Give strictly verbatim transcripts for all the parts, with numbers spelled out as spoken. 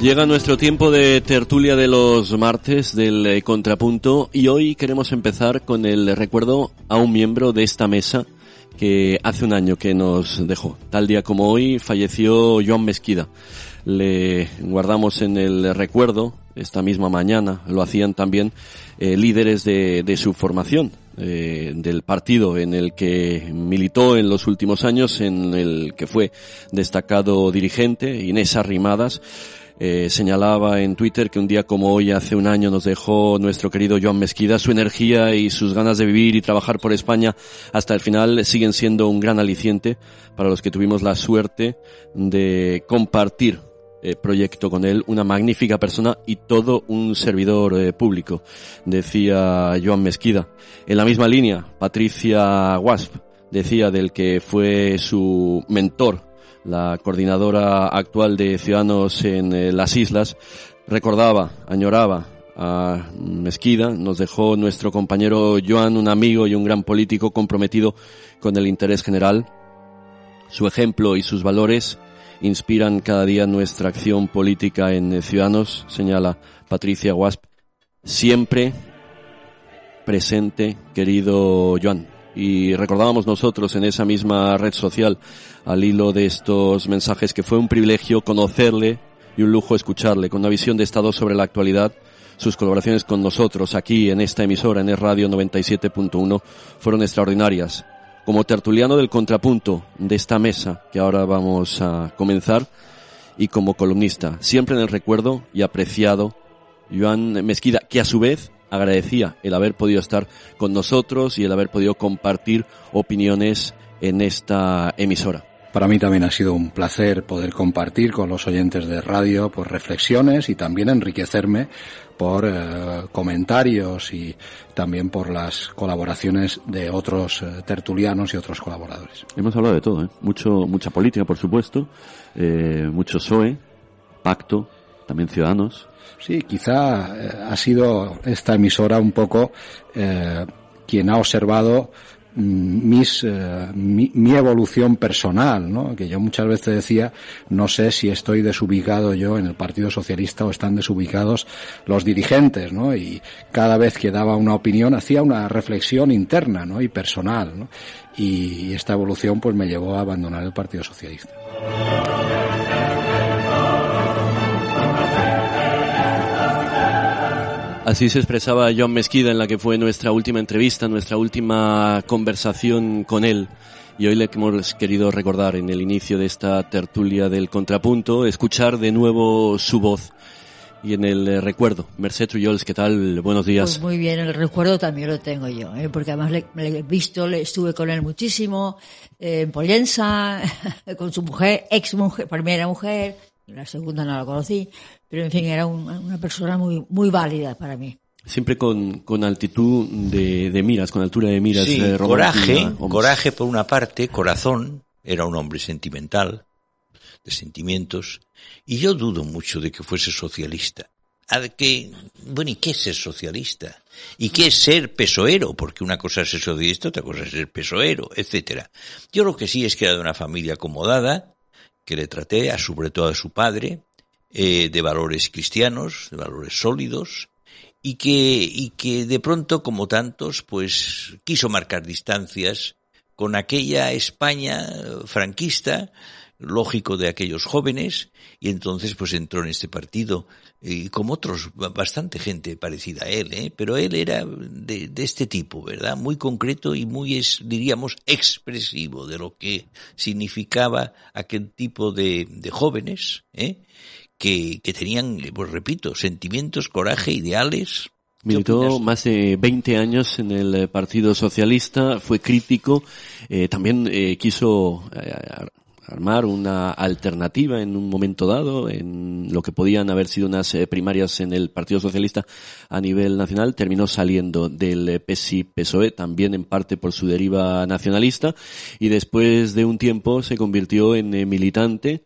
Llega nuestro tiempo de tertulia de los martes del eh, Contrapunto y hoy queremos empezar con el recuerdo a un miembro de esta mesa que hace un año que nos dejó. Tal día como hoy falleció Joan Mesquida. Le guardamos en el recuerdo esta misma mañana, lo hacían también eh, líderes de, de su formación, eh, del partido en el que militó en los últimos años, en el que fue destacado dirigente, Inés Arrimadas. Eh, señalaba en Twitter que un día como hoy, hace un año, nos dejó nuestro querido Joan Mesquida. Su energía y sus ganas de vivir y trabajar por España hasta el final siguen siendo un gran aliciente para los que tuvimos la suerte de compartir eh, proyecto con él. Una magnífica persona y todo un servidor eh, público, decía Joan Mesquida. En la misma línea, Patricia Guasp decía del que fue su mentor, la coordinadora actual de Ciudadanos en eh, las Islas, recordaba, añoraba a Mesquida. Nos dejó nuestro compañero Joan, un amigo y un gran político comprometido con el interés general. Su ejemplo y sus valores inspiran cada día nuestra acción política en eh, Ciudadanos, señala Patricia Guasp. Siempre presente, querido Joan. Y recordábamos nosotros en esa misma red social, al hilo de estos mensajes, que fue un privilegio conocerle y un lujo escucharle, con una visión de Estado sobre la actualidad. Sus colaboraciones con nosotros aquí en esta emisora, en Es Radio noventa y siete punto uno, fueron extraordinarias. Como tertuliano del Contrapunto de esta mesa que ahora vamos a comenzar, y como columnista, siempre en el recuerdo y apreciado, Joan Mesquida, que a su vez agradecía el haber podido estar con nosotros y el haber podido compartir opiniones en esta emisora. Para mí también ha sido un placer poder compartir con los oyentes de radio pues reflexiones y también enriquecerme por eh, comentarios y también por las colaboraciones de otros eh, tertulianos y otros colaboradores. Hemos hablado de todo, ¿eh? Mucho, mucha política, por supuesto, eh, mucho P S O E, Pacto, también Ciudadanos. Sí, quizá eh, ha sido esta emisora un poco eh, quien ha observado mis eh, mi, mi evolución personal, ¿no? Que yo muchas veces decía, no sé si estoy desubicado yo en el Partido Socialista o están desubicados los dirigentes, ¿no? Y cada vez que daba una opinión hacía una reflexión interna, ¿no? Y personal, ¿no? Y, y esta evolución pues me llevó a abandonar el Partido Socialista. Así se expresaba Joan Mesquida en la que fue nuestra última entrevista, nuestra última conversación con él. Y hoy le hemos querido recordar en el inicio de esta tertulia del Contrapunto, escuchar de nuevo su voz. Y en el recuerdo, Mercè Trullols, ¿qué tal? Buenos días. Pues muy bien, el recuerdo también lo tengo yo, ¿eh? Porque además le, le he visto, le estuve con él muchísimo, eh, en Pollensa, con su mujer, ex mujer, primera mujer, la segunda no la conocí, pero en fin, era un, una persona muy muy válida para mí. Siempre con, con altitud de, de miras, con altura de miras. Sí, de coraje, coraje por una parte, corazón, era un hombre sentimental, de sentimientos, y yo dudo mucho de que fuese socialista. A que, bueno, ¿y qué es ser socialista? ¿Y qué es ser pesoero? Porque una cosa es ser socialista, otra cosa es ser pesoero, etcétera. Yo lo que sí es que era de una familia acomodada, que le traté, a, sobre todo a su padre, eh, de valores cristianos, de valores sólidos, y que, y que de pronto, como tantos, pues quiso marcar distancias con aquella España franquista, lógico de aquellos jóvenes, y entonces pues entró en este partido, y como otros, bastante gente parecida a él, ¿eh? Pero él era de, de este tipo, ¿verdad? Muy concreto y muy, es, diríamos, expresivo de lo que significaba aquel tipo de, de jóvenes, ¿eh? Que, que tenían, pues repito, sentimientos, coraje, ideales. Militó más de veinte años en el Partido Socialista, fue crítico, eh, también eh, quiso eh, armar una alternativa en un momento dado, en lo que podían haber sido unas eh, primarias en el Partido Socialista a nivel nacional. Terminó saliendo del P S I P S O E, también en parte por su deriva nacionalista, y después de un tiempo se convirtió en eh, militante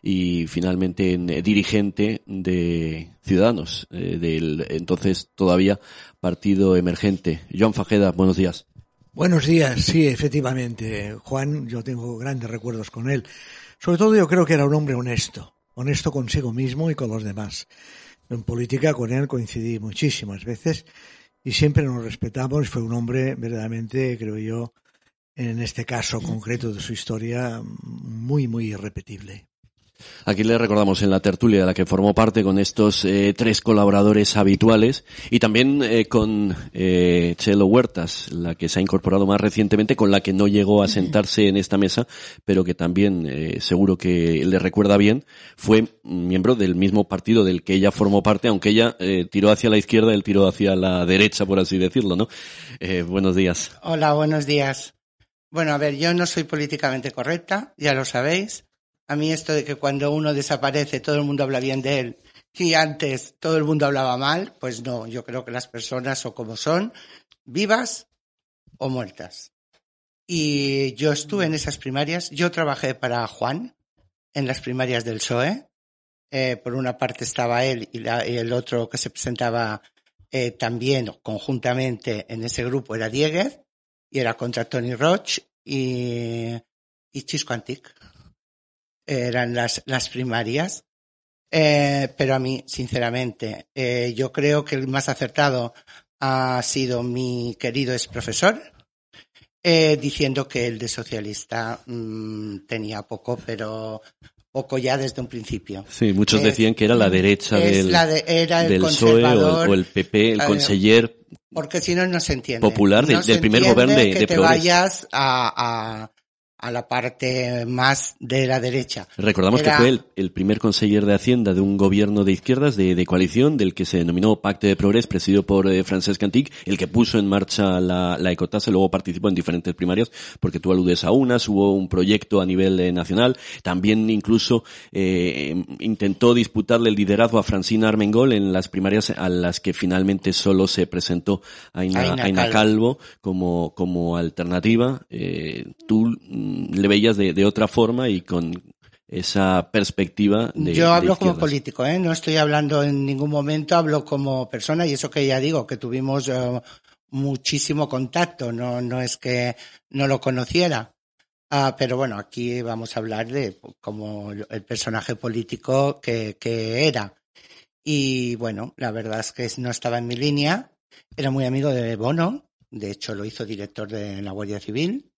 y finalmente en eh, dirigente de Ciudadanos, eh, del entonces todavía Partido Emergente. Joan Fajeda, buenos días. Buenos días, sí, efectivamente, Juan, yo tengo grandes recuerdos con él. Sobre todo yo creo que era un hombre honesto, honesto consigo mismo y con los demás. En política con él coincidí muchísimas veces y siempre nos respetamos. Fue un hombre verdaderamente, creo yo, en este caso concreto de su historia, muy, muy irrepetible. Aquí le recordamos en la tertulia de la que formó parte con estos eh, tres colaboradores habituales y también eh, con eh, Chelo Huertas, la que se ha incorporado más recientemente, con la que no llegó a sentarse en esta mesa, pero que también eh, seguro que le recuerda bien, fue miembro del mismo partido del que ella formó parte, aunque ella eh, tiró hacia la izquierda, él tiró hacia la derecha, por así decirlo, ¿no? Eh, buenos días. Hola, buenos días. Bueno, a ver, yo no soy políticamente correcta, ya lo sabéis. A mí esto de que cuando uno desaparece todo el mundo habla bien de él y antes todo el mundo hablaba mal, pues no, yo creo que las personas son como son, vivas o muertas. Y yo estuve en esas primarias, yo trabajé para Juan en las primarias del P S O E, eh, por una parte estaba él y, la, y el otro que se presentaba eh, también conjuntamente en ese grupo era Dieguez y era contra Toni Roig y, y Chisco Antic. Eran las, las primarias, eh, pero a mí, sinceramente, eh, yo creo que el más acertado ha sido mi querido ex profesor, eh, diciendo que el de socialista mmm, tenía poco, pero poco ya desde un principio. Sí, muchos es, decían que era la derecha del, la de, era el del P S O E o el, o el P P, el conseller porque si no, no se entiende. Popular no de, del primer gobierno de, que de te Progres. vayas a... a a la parte más de la derecha. Recordamos Era... que fue el, el primer conseller de Hacienda de un gobierno de izquierdas, de, de coalición, del que se denominó Pacte de Progrés, presidido por eh, Francesc Antic, el que puso en marcha la, la ecotasa, luego participó en diferentes primarias, porque tú aludes a unas, hubo un proyecto a nivel eh, nacional, también incluso eh, intentó disputarle el liderazgo a Francina Armengol en las primarias a las que finalmente solo se presentó Aina, Aina, Aina Calvo. Calvo como, como alternativa. Eh, tú le veías de, de otra forma y con esa perspectiva de Yo hablo de como político, ¿eh? No estoy hablando en ningún momento, hablo como persona y eso que ya digo, que tuvimos uh, muchísimo contacto, no no es que no lo conociera. Uh, pero bueno, aquí vamos a hablar de como el personaje político que, que era. Y bueno, la verdad es que no estaba en mi línea, era muy amigo de Bono, de hecho lo hizo director de la Guardia Civil.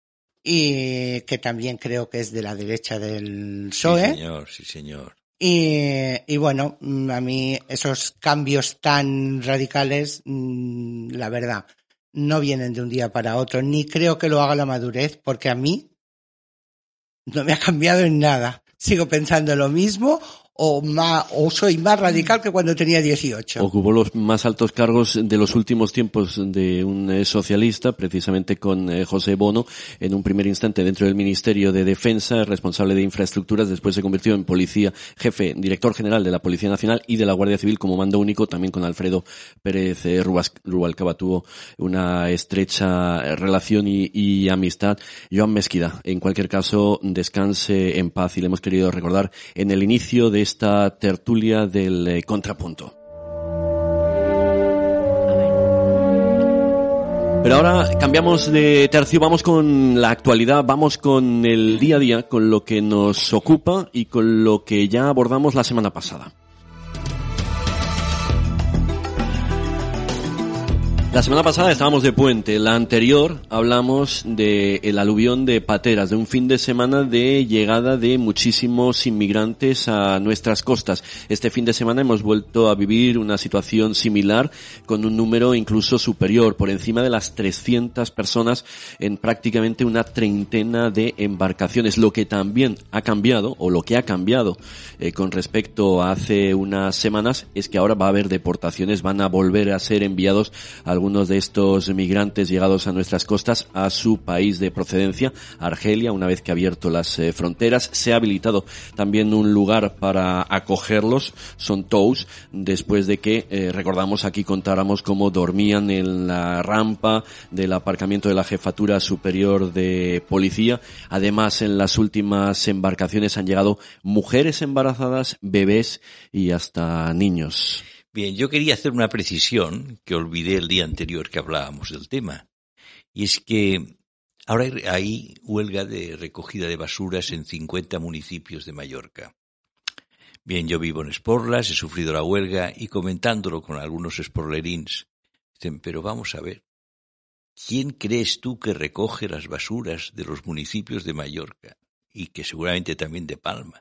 Y que también creo que es de la derecha del P S O E. Sí, señor, sí, señor. Y, y bueno, a mí esos cambios tan radicales, la verdad, no vienen de un día para otro, ni creo que lo haga la madurez, porque a mí no me ha cambiado en nada. Sigo pensando lo mismo o más, o soy más radical que cuando tenía dieciocho. Ocupó los más altos cargos de los últimos tiempos de un eh, socialista, precisamente con eh, José Bono, en un primer instante dentro del Ministerio de Defensa, responsable de infraestructuras, después se convirtió en policía, jefe, director general de la Policía Nacional y de la Guardia Civil como mando único, también con Alfredo Pérez eh, Rubalcaba tuvo una estrecha relación y, y amistad. Joan Mesquida, en cualquier caso, descanse en paz y le hemos querido recordar en el inicio de esta tertulia del eh, contrapunto. Pero ahora cambiamos de tercio, vamos con la actualidad, vamos con el día a día, con lo que nos ocupa y con lo que ya abordamos la semana pasada. La semana pasada estábamos de puente, la anterior hablamos de el aluvión de Pateras, de un fin de semana de llegada de muchísimos inmigrantes a nuestras costas. Este fin de semana hemos vuelto a vivir una situación similar con un número incluso superior, por encima de las trescientas personas en prácticamente una treintena de embarcaciones. Lo que también ha cambiado, o lo que ha cambiado eh, con respecto a hace unas semanas, es que ahora va a haber deportaciones, van a volver a ser enviados a algunos de estos migrantes llegados a nuestras costas a su país de procedencia, Argelia, una vez que ha abierto las eh, fronteras. Se ha habilitado también un lugar para acogerlos, son Tous, después de que, eh, recordamos aquí contáramos cómo dormían en la rampa del aparcamiento de la Jefatura Superior de Policía. Además, en las últimas embarcaciones han llegado mujeres embarazadas, bebés y hasta niños. Bien, yo quería hacer una precisión que olvidé el día anterior que hablábamos del tema. Y es que ahora hay huelga de recogida de basuras en cincuenta municipios de Mallorca. Bien, yo vivo en Esporlas, he sufrido la huelga y comentándolo con algunos esporlerins, dicen, pero vamos a ver, ¿quién crees tú que recoge las basuras de los municipios de Mallorca y que seguramente también de Palma?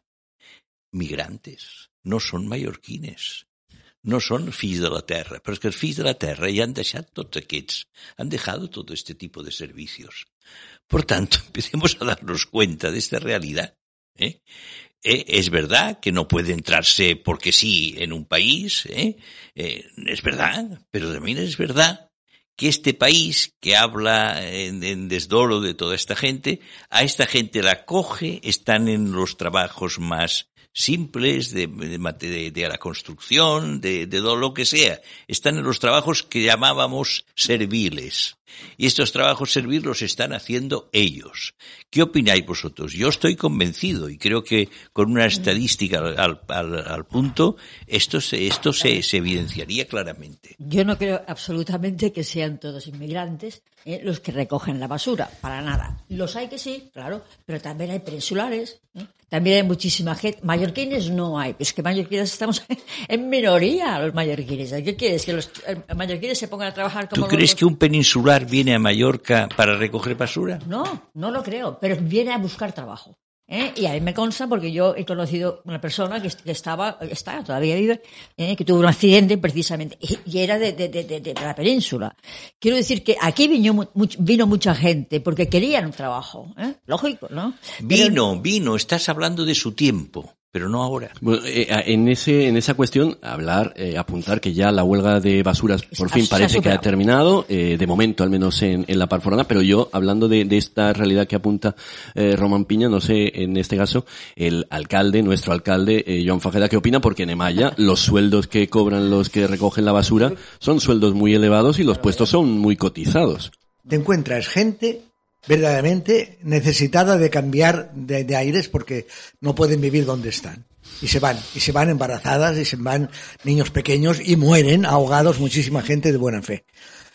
Migrantes, no son mallorquines, no son fills de la terra, però és que els fills de la terra ja han deixat tots aquests, han dejado todo este tipo de servicios. Por tanto, empecemos a darnos cuenta de esta realidad. ¿eh? Eh, es verdad que no puede entrarse porque sí en un país, ¿eh? Eh, es verdad, pero también es verdad que este país que habla en, en desdoro de toda esta gente, a esta gente la coge, están en los trabajos más simples de, de, de, de la construcción, de, de todo lo que sea. Están en los trabajos que llamábamos serviles. Y estos trabajos serviles los están haciendo ellos. ¿Qué opináis vosotros? Yo estoy convencido y creo que con una estadística al, al, al punto, esto, se, esto se, se evidenciaría claramente. Yo no creo absolutamente que sean todos inmigrantes eh, los que recogen la basura, para nada. Los hay que sí, claro, pero también hay peninsulares, ¿eh? También hay muchísima gente. Mallorquines no hay, es que mallorquines estamos en minoría, los mallorquines. ¿Qué quieres? ¿Que los mallorquines se pongan a trabajar como... ¿Tú crees los... que un peninsular viene a Mallorca para recoger basura? No, no lo creo, pero viene a buscar trabajo. ¿Eh? Y a mí me consta porque yo he conocido una persona que, que estaba, está, todavía vive, ¿eh? que tuvo un accidente precisamente, y, y era de, de, de, de, de la península. Quiero decir que aquí vino, much, vino mucha gente porque querían un trabajo, ¿eh? Lógico, ¿no? Vino, Pero, vino, estás hablando de su tiempo. Pero no ahora. Bueno, eh, en ese en esa cuestión, hablar, eh, apuntar que ya la huelga de basuras por fin parece que ha terminado, eh, de momento al menos en, en la Parforana, pero yo, hablando de, de esta realidad que apunta eh, Román Piña, no sé, en este caso, el alcalde, nuestro alcalde, eh, Joan Fajeda, ¿qué opina? Porque en Emaya los sueldos que cobran los que recogen la basura son sueldos muy elevados y los puestos son muy cotizados. Te encuentras gente verdaderamente necesitada de cambiar de, de aires porque no pueden vivir donde están. Y se van, y se van embarazadas, y se van niños pequeños, y mueren ahogados muchísima gente de buena fe.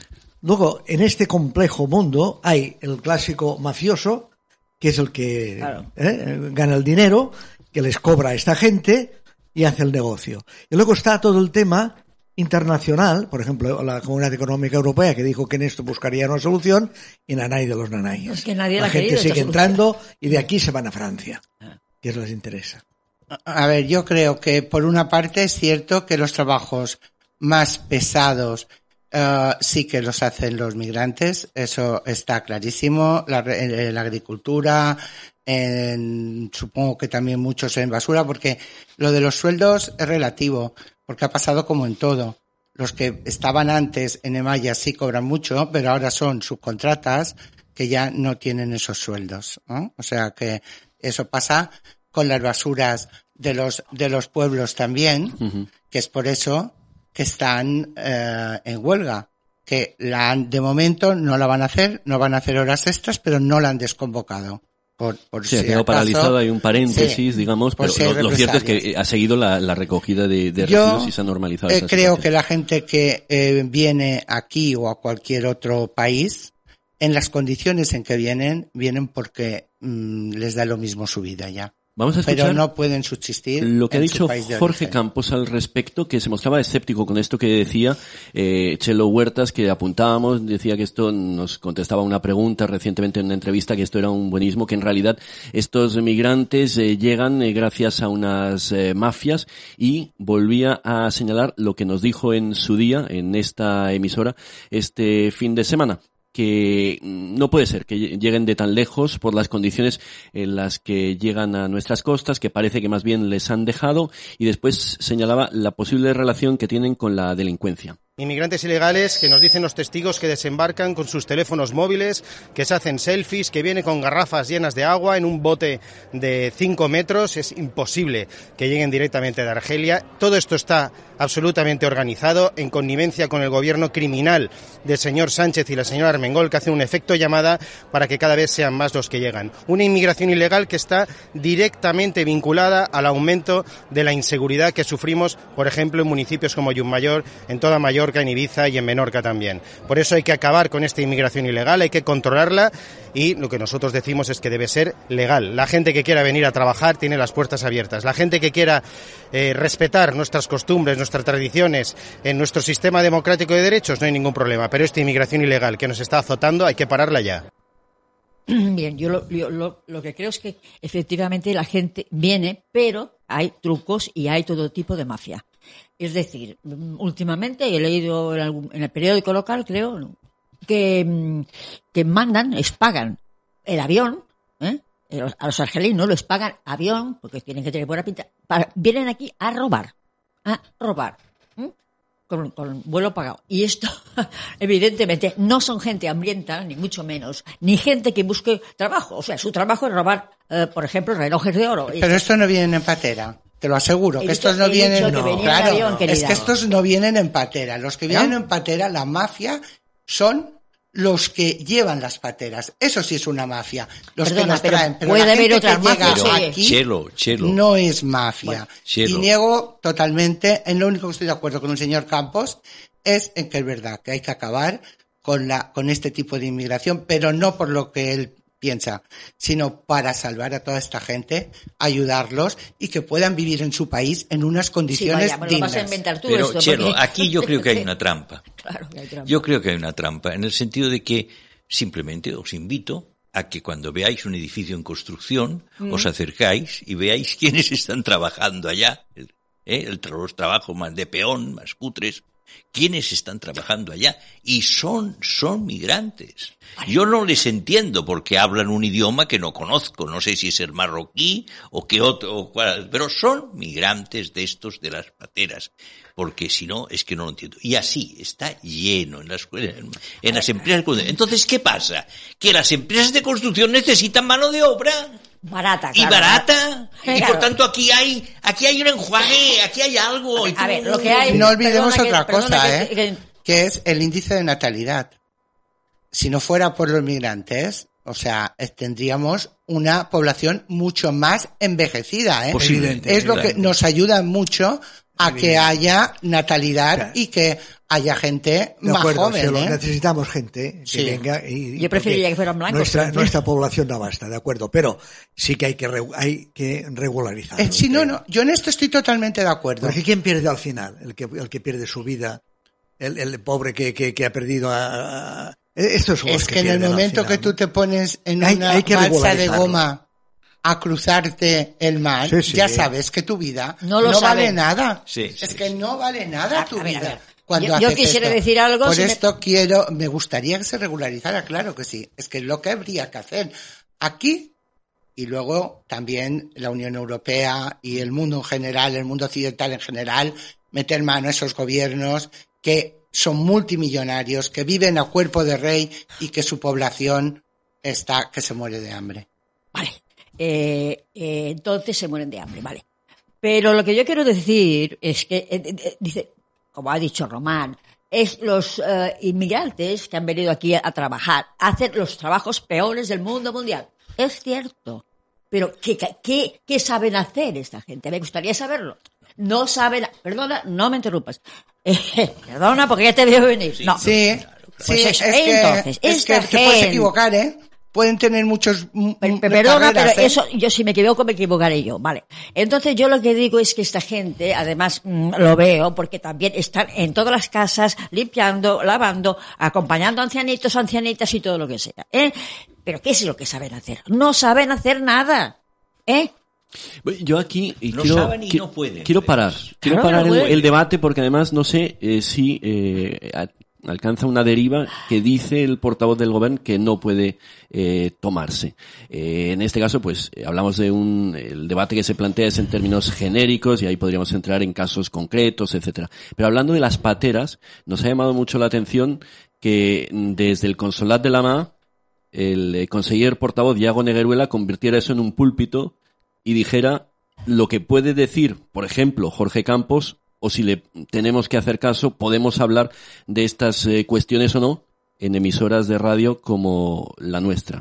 Luego, en este complejo mundo hay el clásico mafioso, que es el que claro. eh, gana el dinero, que les cobra a esta gente y hace el negocio. Y luego está todo el tema internacional, por ejemplo, la Comunidad Económica Europea, que dijo que en esto buscaría una solución, y nanay de los nanayes. Es que nadie la la gente querido, sigue entrando y de aquí se van a Francia, que les interesa. A ver, yo creo que por una parte es cierto que los trabajos más pesados uh, sí que los hacen los migrantes, eso está clarísimo, la, en la agricultura, en, supongo que también muchos en basura, porque lo de los sueldos es relativo. Porque ha pasado como en todo. Los que estaban antes en Emaya sí cobran mucho, pero ahora son subcontratas que ya no tienen esos sueldos, ¿no? O sea que eso pasa con las basuras de los de los pueblos también, uh-huh. que es por eso que están eh, en huelga, que la han, de momento no la van a hacer, no van a hacer horas extras, pero no la han desconvocado. Por, por sí, si ha quedado acaso, paralizado, hay un paréntesis, sí, digamos, pero si lo, lo cierto es que ha seguido la, la recogida de, de residuos y se ha normalizado. Yo esa creo situación. que la gente que eh, viene aquí o a cualquier otro país, en las condiciones en que vienen, vienen porque mmm, les da lo mismo su vida ya. Vamos a escuchar pero no pueden subsistir lo que ha en dicho su país de Jorge origen. Campos al respecto, que se mostraba escéptico con esto que decía eh, Chelo Huertas, que apuntábamos, decía que esto nos contestaba una pregunta recientemente en una entrevista, que esto era un buenismo, que en realidad estos migrantes eh, llegan eh, gracias a unas eh, mafias, y volvía a señalar lo que nos dijo en su día, en esta emisora, este fin de semana, que no puede ser que lleguen de tan lejos por las condiciones en las que llegan a nuestras costas, que parece que más bien les han dejado, y después señalaba la posible relación que tienen con la delincuencia. Inmigrantes ilegales que nos dicen los testigos que desembarcan con sus teléfonos móviles, que se hacen selfies, que vienen con garrafas llenas de agua en un bote de cinco metros. Es imposible que lleguen directamente de Argelia. Todo esto está absolutamente organizado en connivencia con el gobierno criminal del señor Sánchez y la señora Armengol, que hace un efecto llamada para que cada vez sean más los que llegan. Una inmigración ilegal que está directamente vinculada al aumento de la inseguridad que sufrimos, por ejemplo, en municipios como Llucmajor, en toda Mallorca, Mallorca, en Ibiza y en Menorca también. Por eso hay que acabar con esta inmigración ilegal, hay que controlarla y lo que nosotros decimos es que debe ser legal. La gente que quiera venir a trabajar tiene las puertas abiertas. La gente que quiera eh, respetar nuestras costumbres, nuestras tradiciones, en nuestro sistema democrático de derechos, no hay ningún problema. Pero esta inmigración ilegal que nos está azotando hay que pararla ya. Bien, yo, lo, yo lo, lo que creo es que efectivamente la gente viene, pero hay trucos y hay todo tipo de mafia. Es decir, últimamente he leído en, algún, en el periódico local, creo, que, que mandan, les pagan el avión, ¿eh? A los argelinos les pagan avión, porque tienen que tener buena pinta, para, vienen aquí a robar, a robar. Con, con vuelo pagado. Y esto, evidentemente, no son gente hambrienta, ni mucho menos, ni gente que busque trabajo. O sea, su trabajo es robar, eh, por ejemplo, relojes de oro. Pero esto no vienen en patera. Te lo aseguro, He que dicho, estos no vienen, no, no, claro, avión, es que estos no vienen en patera. Los que vienen ¿no? en patera, la mafia, son los que llevan las pateras. Eso sí es una mafia. Los Perdona, que nos traen. Pero puede la haber gente otra que mafia. llega Sí. aquí Chelo, chelo. no es mafia. Bueno, y niego totalmente, en lo único que estoy de acuerdo con el señor Campos, es en que es verdad que hay que acabar con la, con este tipo de inmigración, pero no por lo que él piensa, sino para salvar a toda esta gente, ayudarlos y que puedan vivir en su país en unas condiciones sí, vaya, dignas. Lo vas a inventar tú Pero, esto, Chelo, porque... aquí yo creo que hay una trampa. Claro que hay trampa. Yo creo que hay una trampa, en el sentido de que simplemente os invito a que cuando veáis un edificio en construcción, mm. os acercáis y veáis quiénes están trabajando allá, ¿eh? el, los trabajos más de peón, más cutres, quiénes están trabajando allá, y son, son migrantes. Yo no les entiendo porque hablan un idioma que no conozco, no sé si es el marroquí o qué otro, o cuál, pero son migrantes de estos de las pateras, porque si no, es que no lo entiendo. Y así, está lleno en las, en las empresas. Entonces, ¿qué pasa? Que las empresas de construcción necesitan mano de obra. Barata, claro. Y barata. Claro. Y por tanto aquí hay, aquí hay un enjuague, aquí hay algo. A ver, lo que hay... No olvidemos otra que, cosa, que, ¿eh? Que, que es el índice de natalidad. Si no fuera por los migrantes, o sea, tendríamos una población mucho más envejecida, ¿eh? Posiblemente. Es lo que nos ayuda mucho a que haya natalidad claro. y que haya gente de más acuerdo, joven, Chelo, ¿eh? Necesitamos gente que sí. venga y... Yo preferiría que fueran blancos. Nuestra, nuestra población no basta, de acuerdo, pero sí que hay que, hay que regularizar. Eh, sí, no, no, yo en esto estoy totalmente de acuerdo. Porque ¿quién pierde al final? El que, el que pierde su vida, el, el pobre que, que, que ha perdido a... a estos son es los que, que en el pierden momento al final, que tú ¿no? te pones en hay, una hay que balsa de goma a cruzarte el mar, sí, sí. ya sabes que tu vida no, lo no saben. vale nada. Sí, es sí, que sí. no vale nada a, tu a ver, vida. A ver. Cuando yo, yo haces quisiera esto. decir algo. Por si esto me... quiero, me gustaría que se regularizara, claro que sí. Es que es lo que habría que hacer aquí y luego también la Unión Europea y el mundo en general, el mundo occidental en general, meter mano a esos gobiernos que son multimillonarios, que viven a cuerpo de rey y que su población está que se muere de hambre. Vale. Eh, eh, entonces se mueren de hambre, vale. Pero lo que yo quiero decir es que, eh, eh, dice, como ha dicho Román, es los eh, inmigrantes que han venido aquí a, a trabajar, a hacer los trabajos peores del mundo mundial. Es cierto. Pero, ¿qué, qué, qué saben hacer esta gente? Me gustaría saberlo. No saben, perdona, no me interrumpas. Eh, perdona, porque ya te veo venir. Sí, no. Sí, claro, claro. sí, Pues es, eso, que, entonces, es esta que te puedes gente- equivocar, ¿eh? Pueden tener muchos m- Per- m- Perdona, carreras, pero ¿eh? eso, yo si me equivoco, me equivocaré yo, vale. Entonces yo lo que digo es que esta gente, además mm, lo veo, porque también están en todas las casas, limpiando, lavando, acompañando a ancianitos, ancianitas y todo lo que sea, ¿eh? Pero ¿qué es lo que saben hacer? No saben hacer nada, ¿eh? Yo aquí y No quiero, saben y qui- no pueden. quiero parar, quiero Claro, parar no el, pueden. el debate porque además no sé eh, si eh, a- alcanza una deriva que dice el portavoz del gobierno que no puede eh, tomarse. Eh, en este caso, pues eh, hablamos de un el debate que se plantea es en términos genéricos y ahí podríamos entrar en casos concretos, etcétera. Pero hablando de las pateras, nos ha llamado mucho la atención que desde el Consolat de la Mà el eh, conseller portavoz Iago Negueruela convirtiera eso en un púlpito y dijera lo que puede decir, por ejemplo, Jorge Campos, o si le tenemos que hacer caso, podemos hablar de estas eh, cuestiones o no en emisoras de radio como la nuestra.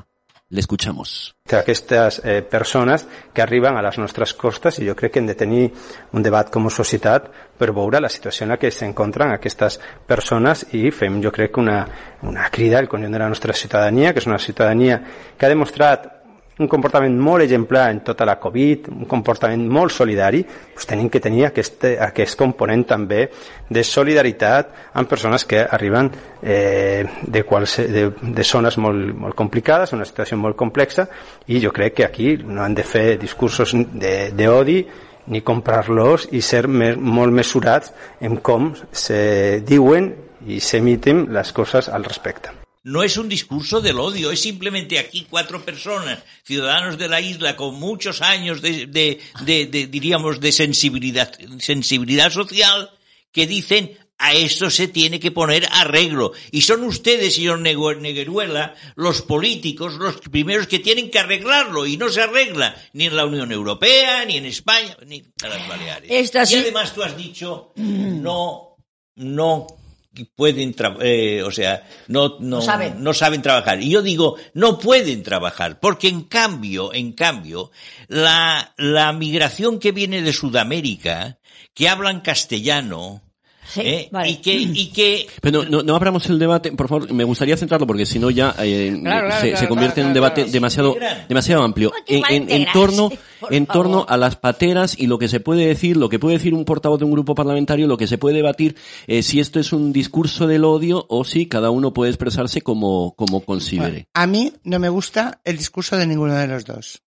Le escuchamos. Aquestes eh, persones que arriben a les nostres costes, i jo crec que hem de tenir un debat com a societat per veure la situació en la que s'encontren aquestes persones i fem, jo crec, una, una crida al conjunt de la nostra ciutadania, que és una ciutadania que ha demostrat un comportament molt exemplar en tota la Covid, un comportament molt solidari, doncs tenim que tenir aquest, aquest component també de solidaritat amb persones que arriben eh, de, quals, de, de zones molt, molt complicades, una situació molt complexa, i jo crec que aquí no han de fer discursos d'odi ni comprar-los i ser més, molt mesurats en com se diuen i s'emiten les coses al respecte. No es un discurso del odio, es simplemente aquí cuatro personas, ciudadanos de la isla con muchos años de, de, de, de diríamos, de sensibilidad, sensibilidad social, que dicen a esto se tiene que poner arreglo. Y son ustedes, señor Negueruela, los políticos, los primeros que tienen que arreglarlo, y no se arregla ni en la Unión Europea, ni en España, ni en las Baleares. Esta sí. Y además tú has dicho, no, no, pueden tra- eh, o sea no no, no saben. no saben trabajar, y yo digo no pueden trabajar porque en cambio en cambio la la migración que viene de Sudamérica, que hablan castellano, sí, ¿eh? Vale. y que y que pero no, no abramos el debate, por favor. Me gustaría centrarlo porque si no ya eh, claro, claro, se, claro, se convierte claro, en un claro, debate claro, demasiado demasiado amplio en, en, en torno en torno a las pateras y lo que se puede decir, lo que puede decir un portavoz de un grupo parlamentario, lo que se puede debatir, eh, si esto es un discurso del odio o si cada uno puede expresarse como como considere. Bueno, a mí no me gusta el discurso de ninguno de los dos.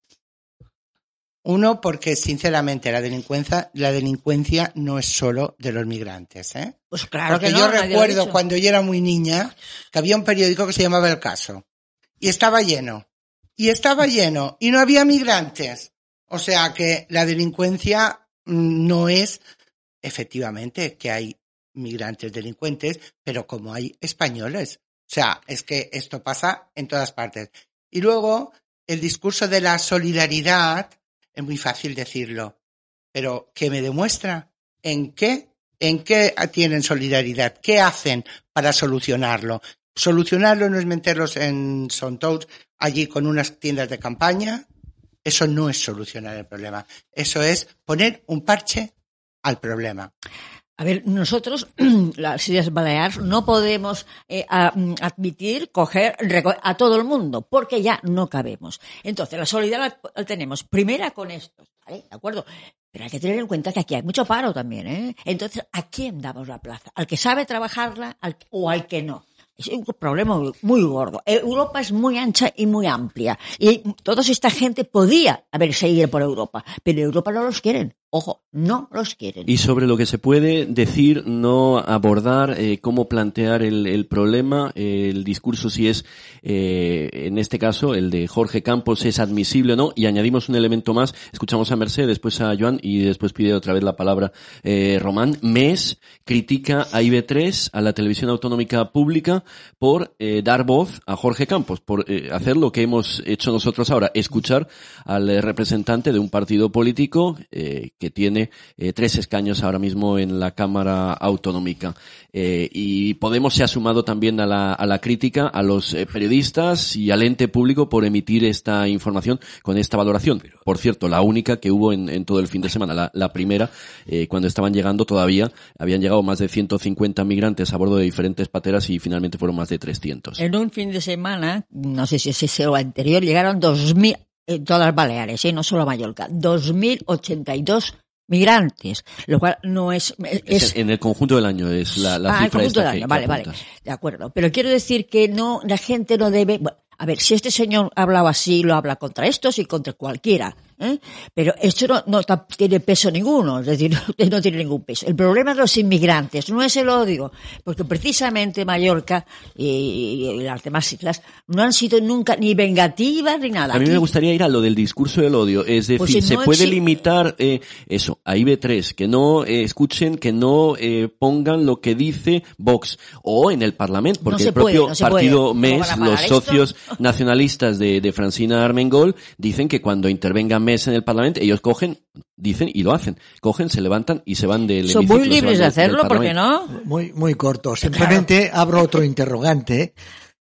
Uno, porque sinceramente la delincuencia, la delincuencia no es solo de los migrantes, ¿eh? Pues claro porque que no, yo nadie recuerdo lo ha dicho. cuando yo era muy niña que había un periódico que se llamaba El Caso y estaba lleno y estaba lleno y no había migrantes. O sea que la delincuencia no es efectivamente que hay migrantes delincuentes, pero como hay españoles. O sea, es que esto pasa en todas partes. Y luego el discurso de la solidaridad. Es muy fácil decirlo, pero ¿qué me demuestra? ¿En qué? ¿En qué tienen solidaridad? ¿Qué hacen para solucionarlo? Solucionarlo no es meterlos en Sontous allí con unas tiendas de campaña. Eso no es solucionar el problema. Eso es poner un parche al problema. A ver, nosotros, las Islas Baleares, no podemos eh, a, admitir coger a todo el mundo, porque ya no cabemos. Entonces, la solidaridad la tenemos primera con estos, ¿vale? ¿De acuerdo? Pero hay que tener en cuenta que aquí hay mucho paro también, ¿eh? Entonces, ¿a quién damos la plaza? ¿Al que sabe trabajarla al, o al que no? Es un problema muy gordo. Europa es muy ancha y muy amplia. Y toda esta gente podía haberse ido por Europa, pero Europa no los quieren. Ojo, no los quieren. Y sobre lo que se puede decir, no abordar eh, cómo plantear el, el problema, eh, el discurso si es, eh, en este caso, el de Jorge Campos, es admisible o no, y añadimos un elemento más. Escuchamos a Mercè, después a Joan y después pide otra vez la palabra eh, Román. Mes critica a I B tres, a la televisión autonómica pública, por eh, dar voz a Jorge Campos, por eh, hacer lo que hemos hecho nosotros ahora, escuchar al eh, representante de un partido político eh, que tiene eh, tres escaños ahora mismo en la Cámara Autonómica. Eh, y Podemos se ha sumado también a la, a la crítica a los eh, periodistas y al ente público por emitir esta información con esta valoración. Por cierto, la única que hubo en, en todo el fin de semana. La, la primera, eh, cuando estaban llegando todavía, habían llegado más de ciento cincuenta migrantes a bordo de diferentes pateras y finalmente fueron más de trescientos. En un fin de semana, no sé si es ese o anterior, llegaron dos mil en todas las Baleares, ¿eh? No solo a Mallorca, dos mil ochenta y dos migrantes, lo cual no es... es, es en el conjunto del año es la, la ah, cifra el conjunto esta del que, año, que vale, apuntas. vale, de acuerdo. Pero quiero decir que no, la gente no debe... Bueno, a ver, si este señor ha hablado así, lo habla contra estos y contra cualquiera, ¿eh? Pero esto no, no tiene peso ninguno, es decir, no tiene ningún peso. El problema de los inmigrantes no es el odio, porque precisamente Mallorca y, y las demás islas no han sido nunca ni vengativas ni nada. A mí Aquí, me gustaría ir a lo del discurso del odio, es decir, Pues si se no puede exi- limitar eh, eso, a I B tres, que no eh, escuchen, que no eh, pongan lo que dice Vox, o en el Parlamento, porque No se el propio puede, no se partido puede. ¿Cómo M E van a S, parar los esto? socios nacionalistas de, de Francina Armengol, dicen que cuando intervenga M E S en el Parlamento, ellos cogen, dicen y lo hacen, cogen, se levantan y se van del son hemiciclo, muy se van libres de del- hacerlo, del ¿por qué Parlamento. no? Muy, muy corto. Simplemente abro otro interrogante,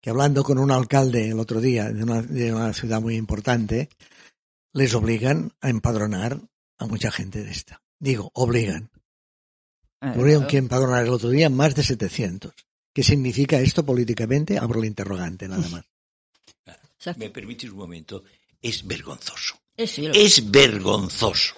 que hablando con un alcalde el otro día de una, de una ciudad muy importante, les obligan a empadronar a mucha gente de esta. Digo, obligan. Tuvieron que empadronar el otro día más de setecientos. ¿Qué significa esto políticamente? Abro el interrogante, nada más. ¿Me permites un momento? Es vergonzoso. Es, es vergonzoso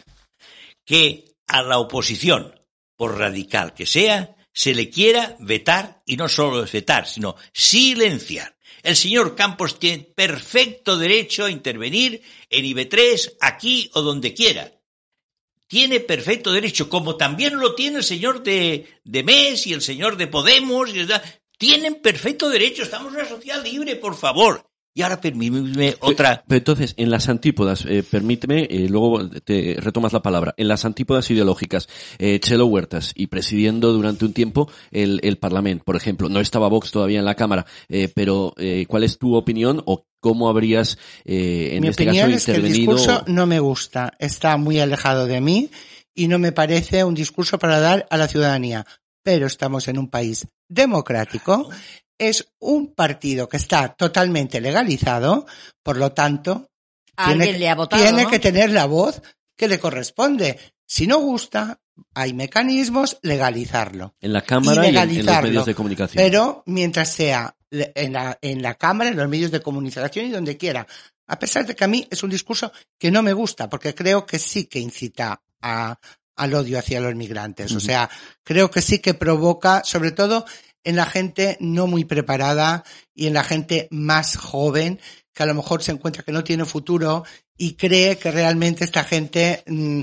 que a la oposición, por radical que sea, se le quiera vetar, y no solo vetar, sino silenciar. El señor Campos tiene perfecto derecho a intervenir en I B tres, aquí o donde quiera. Tiene perfecto derecho, como también lo tiene el señor de, de M E S y el señor de Podemos. Y, tienen perfecto derecho, estamos en una sociedad libre, por favor. Y ahora permíteme otra... Pero entonces, en las antípodas, eh, permíteme, eh, luego te retomas la palabra, en las antípodas ideológicas, eh, Chelo Huertas y presidiendo durante un tiempo el, el Parlamento, por ejemplo, no estaba Vox todavía en la Cámara, eh, pero eh, ¿cuál es tu opinión o cómo habrías eh, en Mi este opinión caso es que el intervenido? discurso no me gusta, está muy alejado de mí y no me parece un discurso para dar a la ciudadanía. Pero estamos en un país democrático. Es un partido que está totalmente legalizado, por lo tanto, alguien tiene, le ha votado, tiene ¿no? que tener la voz que le corresponde. Si no gusta, hay mecanismos, legalizarlo. En la Cámara y, y en, en los legalizarlo. medios de comunicación. Pero mientras sea en la, en la Cámara, en los medios de comunicación y donde quiera. A pesar de que a mí es un discurso que no me gusta, porque creo que sí que incita a, al odio hacia los migrantes. Uh-huh. O sea, creo que sí que provoca, sobre todo, en la gente no muy preparada y en la gente más joven que a lo mejor se encuentra que no tiene futuro y cree que realmente esta gente,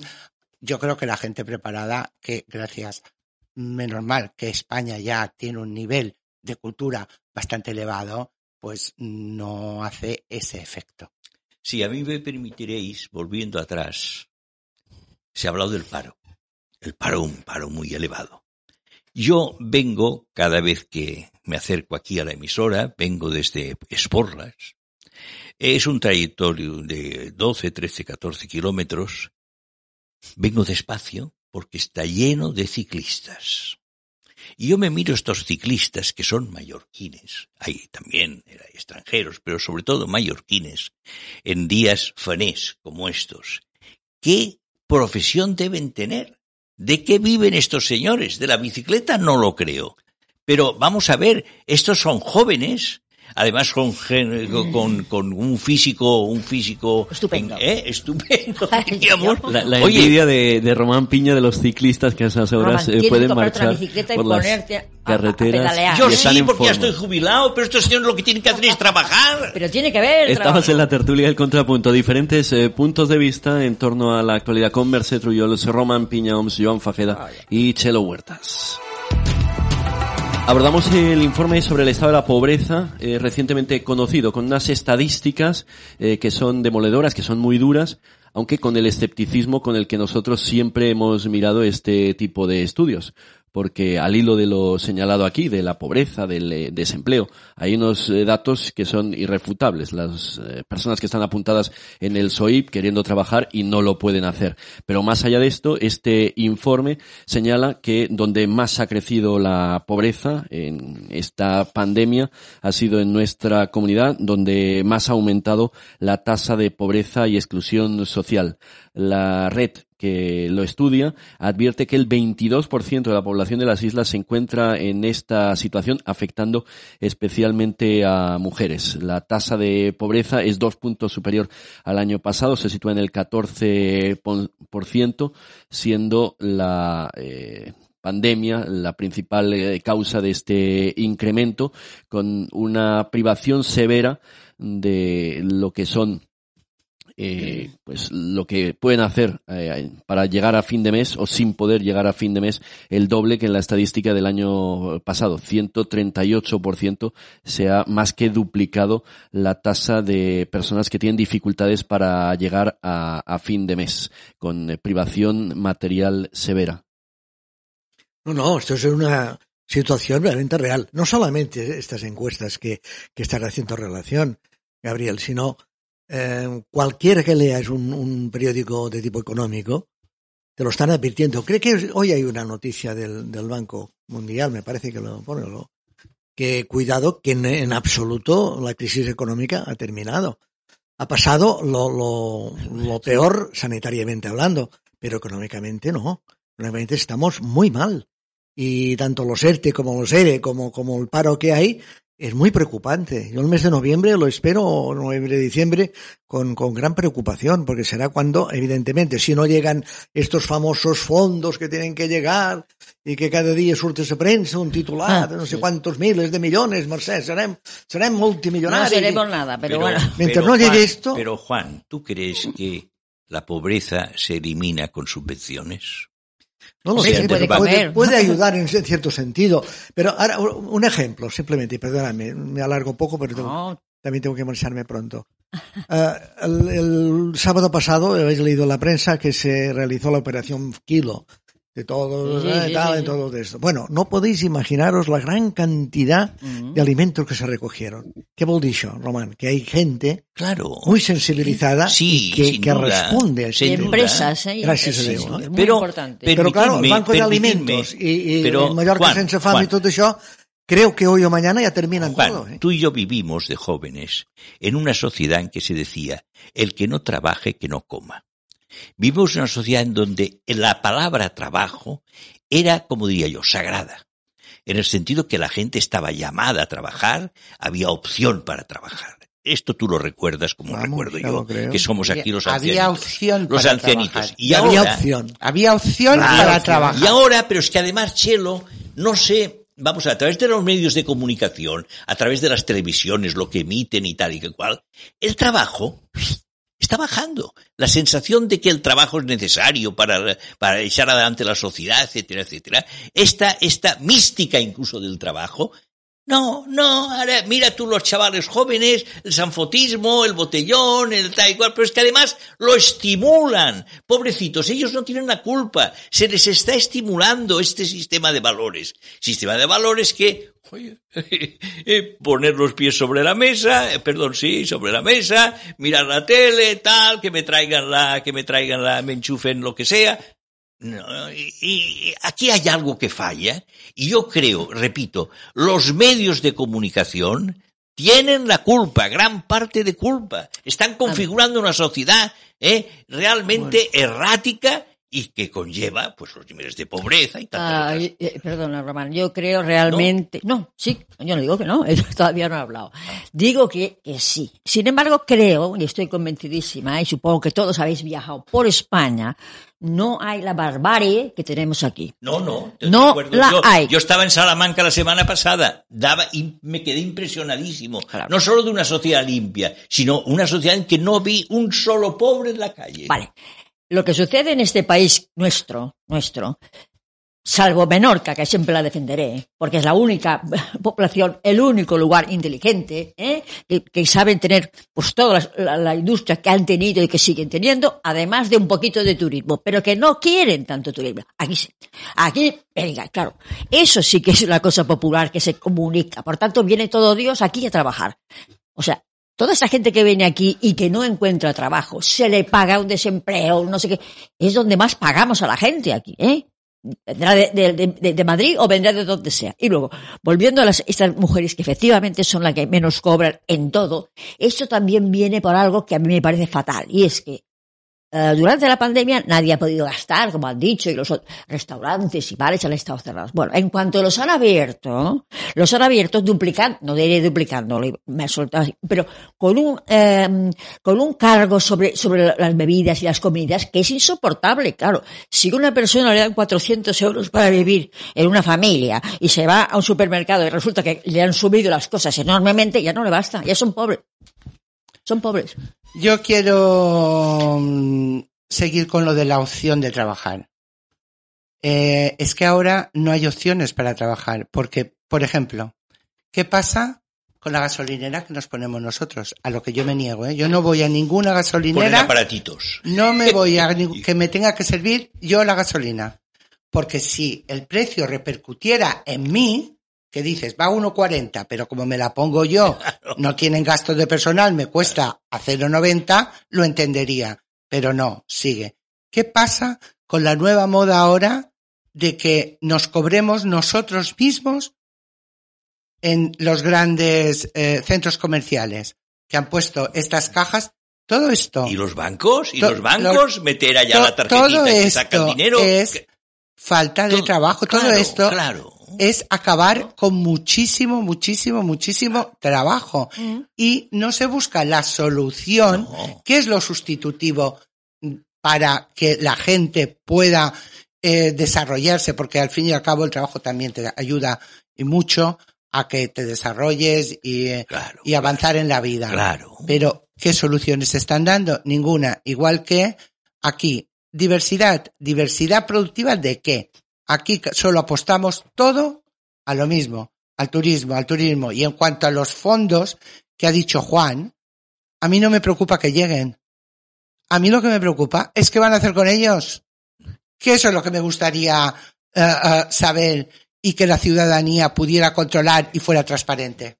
yo creo que la gente preparada, que gracias, menos mal que España ya tiene un nivel de cultura bastante elevado, pues no hace ese efecto. Si a mí me permitiréis, volviendo atrás, se ha hablado del paro. El paro, un paro muy elevado. Yo vengo, cada vez que me acerco aquí a la emisora, vengo desde Esporlas. Es un trayectorio de doce, trece, catorce kilómetros. Vengo despacio porque está lleno de ciclistas. Y yo me miro estos ciclistas que son mallorquines. Hay también extranjeros, pero sobre todo mallorquines, en días fanés como estos. ¿Qué profesión deben tener? ¿De qué viven estos señores? ¿De la bicicleta? No lo creo. Pero vamos a ver, estos son jóvenes, además con, con, con un físico, un físico estupendo, ¿eh? estupendo, digamos. La, la Oye, envidia de, de Román Piña de los ciclistas que a esas horas eh, pueden marchar por las carreteras. A, a yo y sí, porque forma. ya estoy jubilado, pero estos señores lo que tienen que hacer es trabajar. Pero tiene que ver. Estabas trabajo. en la tertulia del contrapunto, diferentes eh, puntos de vista en torno a la actualidad con Mercè Trullols, Román Piña Oms, Joan Fajeda y Chelo Huertas. Abordamos el informe sobre el estado de la pobreza eh, recientemente conocido, con unas estadísticas eh, que son demoledoras, que son muy duras, aunque con el escepticismo con el que nosotros siempre hemos mirado este tipo de estudios. Porque al hilo de lo señalado aquí, de la pobreza, del eh, desempleo, hay unos eh, datos que son irrefutables. Las eh, personas que están apuntadas en el S O I P queriendo trabajar y no lo pueden hacer. Pero más allá de esto, este informe señala que donde más ha crecido la pobreza en esta pandemia ha sido en nuestra comunidad, donde más ha aumentado la tasa de pobreza y exclusión social. La red que lo estudia advierte que el veintidós por ciento de la población de las islas se encuentra en esta situación, afectando especialmente a mujeres. La tasa de pobreza es dos puntos superior al año pasado, se sitúa en el catorce por ciento, siendo la eh, pandemia la principal eh, causa de este incremento, con una privación severa de lo que son Eh, pues lo que pueden hacer eh, para llegar a fin de mes o sin poder llegar a fin de mes, el doble que en la estadística del año pasado. ciento treinta y ocho por ciento se ha más que duplicado la tasa de personas que tienen dificultades para llegar a, a fin de mes, con eh, privación material severa. No, no, esto es una situación realmente real. No solamente estas encuestas que, que están haciendo relación, Gabriel, sino Eh, cualquiera que leas un, un periódico de tipo económico, te lo están advirtiendo. Creo que hoy hay una noticia del, del Banco Mundial, me parece que lo pone, lo, que cuidado que en, en absoluto la crisis económica ha terminado. Ha pasado lo, lo, lo peor sanitariamente hablando, pero económicamente no. Económicamente estamos muy mal. Y tanto los ERTE como los ERE, como, como el paro que hay, es muy preocupante. Yo el mes de noviembre lo espero, noviembre, diciembre, con, con gran preocupación, porque será cuando, evidentemente, si no llegan estos famosos fondos que tienen que llegar y que cada día surte se prensa un titular de no sé cuántos miles de millones, Mercè, serem, serem multimillonarios. No seremos nada, pero, pero bueno. Mientras pero, no llegue Juan, esto... Pero Juan, ¿tú crees que la pobreza se elimina con subvenciones? No lo Sí, sé, puede pero puede, comer. puede ayudar en cierto sentido. Pero ahora, un ejemplo, simplemente, y perdóname, me alargo poco, pero tengo, No. también tengo que marcharme pronto. Uh, el, el sábado pasado habéis leído en la prensa que se realizó la operación Kilo, de todo, Sí, eh, sí, tal, sí, de sí. todo esto. Bueno, no podéis imaginaros la gran cantidad Mm. de alimentos que se recogieron. ¿Qué vol dir això, Roman? Que hay gente Claro. muy sensibilizada Sí, y que, sin que duda, responde a sin este duda. Empresas, ¿eh? Gràcies a Sí, Déu, sí, no? es muy Pero- importante. pero- Però, claro, el Permitidme, Banco de permitidme, Alimentos i, i però, el Mallorca Juan, sense fam Juan. i tot això, creo que hoy o mañana ya terminan Juan, todo. ¿eh? tú y yo vivimos de jóvenes en una sociedad en que se decía, el que no trabaje, que no coma. Vivimos en una sociedad en donde la palabra trabajo era, como diría yo, sagrada. En el sentido que la gente estaba llamada a trabajar, había opción para trabajar. Esto tú lo recuerdas como Vamos, recuerdo ya yo, lo creo. que somos aquí los Había ancianitos. opción Los para ancianitos. trabajar. Y Había ahora, opción. Había opción Claro, para opción. trabajar. Y ahora, pero es que además, Chelo, no sé, vamos a, a través de los medios de comunicación, a través de las televisiones, lo que emiten y tal y que cual, el trabajo está bajando. La sensación de que el trabajo es necesario para, para echar adelante la sociedad, etcétera, etcétera. Esta, esta mística incluso del trabajo. No, no, ahora mira tú los chavales jóvenes, el sanfotismo, el botellón, el tal y cual, pero es que además lo estimulan. Pobrecitos, ellos no tienen la culpa. Se les está estimulando este sistema de valores. Sistema de valores que, oye, eh, poner los pies sobre la mesa, eh, perdón, sí, sobre la mesa, mirar la tele, tal, que me traigan la, que me traigan la, me enchufen lo que sea. No, y, y aquí hay algo que falla, y yo creo, repito, los medios de comunicación tienen la culpa, gran parte de culpa. Están configurando una sociedad eh, realmente bueno. errática y que conlleva pues los niveles de pobreza y tal. Ah, eh, perdona, Román, yo creo realmente... ¿No? no, sí, yo no digo que no, todavía no he hablado. Digo que, que sí. Sin embargo, creo, y estoy convencidísima, y supongo que todos habéis viajado por España, no hay la barbarie que tenemos aquí. No, no. No la yo, hay. Yo estaba en Salamanca la semana pasada, daba y me quedé impresionadísimo. Claro. No solo de una sociedad limpia, sino una sociedad en que no vi un solo pobre en la calle. Vale. Lo que sucede en este país nuestro, nuestro, salvo Menorca, que siempre la defenderé, porque es la única población, el único lugar inteligente, ¿eh? que, que saben tener pues toda la, la, la industria que han tenido y que siguen teniendo, además de un poquito de turismo, pero que no quieren tanto turismo. Aquí sí. Aquí, venga, claro, eso sí que es una cosa popular que se comunica. Por tanto, viene todo Dios aquí a trabajar. O sea, toda esa gente que viene aquí y que no encuentra trabajo, se le paga un desempleo, no sé qué, es donde más pagamos a la gente aquí, ¿eh? Vendrá de, de, de, de Madrid o vendrá de donde sea. Y luego, volviendo a las, estas mujeres que efectivamente son las que menos cobran en todo, esto también viene por algo que a mí me parece fatal, y es que Uh, durante la pandemia nadie ha podido gastar, como han dicho, y los restaurantes y bares han estado cerrados. Bueno, en cuanto los han abierto, los han abierto duplicando, no diré duplicando, me ha soltado así, pero con un, eh, con un cargo sobre, sobre las bebidas y las comidas que es insoportable, claro. Si a una persona le dan cuatrocientos euros para vivir en una familia y se va a un supermercado y resulta que le han subido las cosas enormemente, ya no le basta, ya son pobres. Son pobres. Yo quiero seguir con lo de la opción de trabajar. Eh, es que ahora no hay opciones para trabajar, porque, por ejemplo, ¿qué pasa con la gasolinera que nos ponemos nosotros? A lo que yo me niego, ¿eh? Yo no voy a ninguna gasolinera. Ponen aparatitos. No me voy a que me tenga que servir yo la gasolina, porque si el precio repercutiera en mí, que dices, va a uno cuarenta, pero como me la pongo yo, no tienen gastos de personal, me cuesta a cero noventa, lo entendería. Pero no, sigue. ¿Qué pasa con la nueva moda ahora de que nos cobremos nosotros mismos en los grandes eh, centros comerciales que han puesto estas cajas. Todo esto. ¿Y los bancos? ¿Y to, los bancos? Lo, meter allá to, la tarjetita todo y que esto saca el dinero. Es que... falta de todo, trabajo. claro, todo esto claro. es acabar con muchísimo, muchísimo, muchísimo trabajo. Mm. Y no se busca la solución. No. ¿Qué es lo sustitutivo para que la gente pueda eh, desarrollarse? Porque al fin y al cabo el trabajo también te ayuda y mucho a que te desarrolles y, claro, y avanzar claro, en la vida. Claro. Pero, ¿qué soluciones se están dando? Ninguna. Igual que aquí. Diversidad. ¿Diversidad productiva de qué? Aquí solo apostamos todo a lo mismo. Al turismo, al turismo. Y en cuanto a los fondos que ha dicho Juan, a mí no me preocupa que lleguen. A mí lo que me preocupa es qué van a hacer con ellos. Que eso es lo que me gustaría uh, uh, saber y que la ciudadanía pudiera controlar y fuera transparente.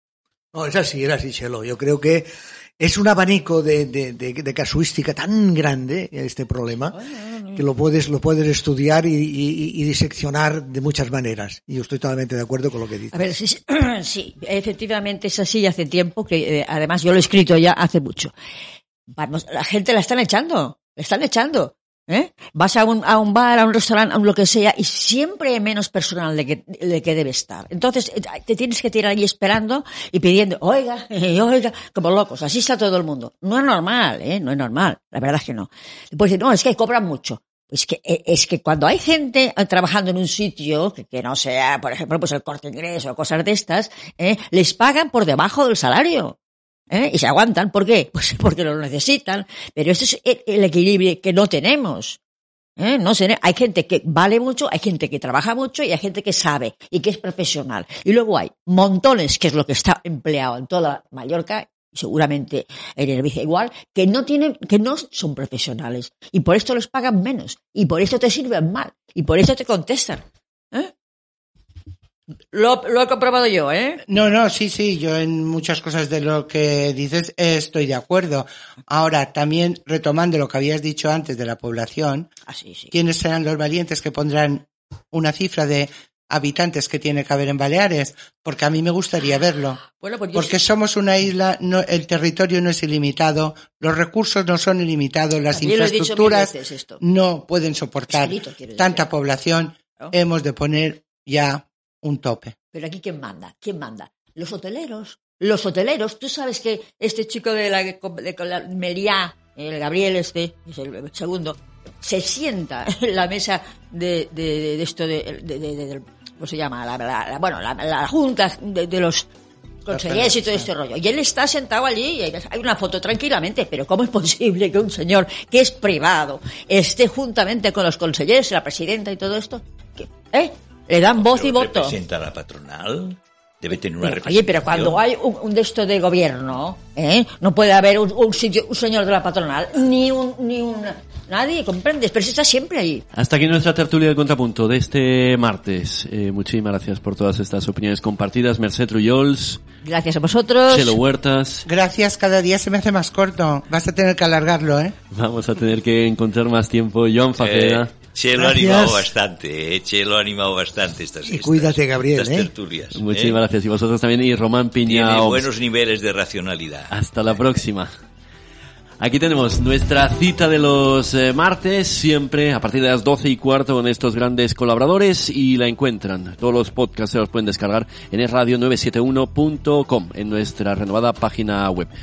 No, es así, es así, Chelo. Yo creo que es un abanico de, de, de, de casuística tan grande este problema que lo puedes lo puedes estudiar y, y, y diseccionar de muchas maneras. Y yo estoy totalmente de acuerdo con lo que dices. A ver, sí, sí, efectivamente es así hace tiempo, que eh, además yo lo he escrito ya hace mucho. Vamos, la gente la están echando, la están echando. ¿Eh? Vas a un, a un bar, a un restaurante, a un lo que sea, y siempre hay menos personal de que, de que debe estar. Entonces, te tienes que tirar ahí esperando y pidiendo, oiga, oiga, como locos. Así está todo el mundo. No es normal, ¿eh? No es normal. La verdad es que no. Después dicen, no, es que cobran mucho. Es que, es que cuando hay gente trabajando en un sitio, que, que no sea, por ejemplo, pues el Corte Inglés o cosas de estas, ¿eh? Les pagan por debajo del salario. ¿Eh? Y se aguantan. ¿Por qué? Pues porque lo necesitan. Pero este es el, el equilibrio que no tenemos. ¿Eh? No sé, hay gente que vale mucho, hay gente que trabaja mucho y hay gente que sabe y que es profesional. Y luego hay montones, que es lo que está empleado en toda Mallorca, seguramente en Ibiza igual, que no tienen, que no son profesionales. Y por esto les pagan menos. Y por esto te sirven mal. Y por esto te contestan. ¿Eh? Lo, lo he comprobado yo, ¿eh? No, no, sí, sí, yo en muchas cosas de lo que dices estoy de acuerdo. Ahora, también retomando lo que habías dicho antes de la población, ah, sí, sí. ¿Quiénes serán los valientes que pondrán una cifra de habitantes que tiene que haber en Baleares? Porque a mí me gustaría verlo. Bueno, pues porque sí. Somos una isla, no, el territorio no es ilimitado, los recursos no son ilimitados, las También infraestructuras no pueden soportar Escrito, tanta decir. población. ¿No? Hemos de poner ya un tope. Pero aquí, ¿quién manda? ¿Quién manda? Los hoteleros. Los hoteleros. Tú sabes que este chico de la, de la Meliá, el Gabriel este, es el segundo, se sienta en la mesa de, de, de, de esto de, de, de, de, de, ¿cómo se llama? La, la, la, bueno, la, la junta de, de los consejeros y todo este rollo. Y él está sentado allí y hay una foto tranquilamente. Pero ¿cómo es posible que un señor que es privado esté juntamente con los consejeros, la presidenta y todo esto? ¿Eh? Le dan voz y voto. ¿Representa a la patronal? Debe tener una pero, representación. Oye, pero cuando hay un, un de esto de gobierno, ¿eh? No puede haber un, un, sitio, un señor de la patronal, ni un, ni un, nadie, ¿comprendes? Pero se está siempre ahí. Hasta aquí nuestra tertulia del contrapunto de este martes. Eh, muchísimas gracias por todas estas opiniones compartidas. Mercè Trullols. Gracias a vosotros. Chelo Huertas. Gracias, cada día se me hace más corto. Vas a tener que alargarlo, ¿eh? Vamos a tener que encontrar más tiempo. Joan Faceda. Eh. Che lo ha animado bastante, eh. Che lo ha animado bastante estas, y cuídate, estas, Gabriel, estas ¿eh? tertulias. Muchísimas ¿eh? gracias. Y vosotros también. Y Román Piña. Tiene buenos niveles de racionalidad. Hasta la próxima. Aquí tenemos nuestra cita de los eh, martes, siempre a partir de las doce y cuarto con estos grandes colaboradores, y la encuentran. Todos los podcasts se los pueden descargar en es radio nueve siete uno punto com, en nuestra renovada página web.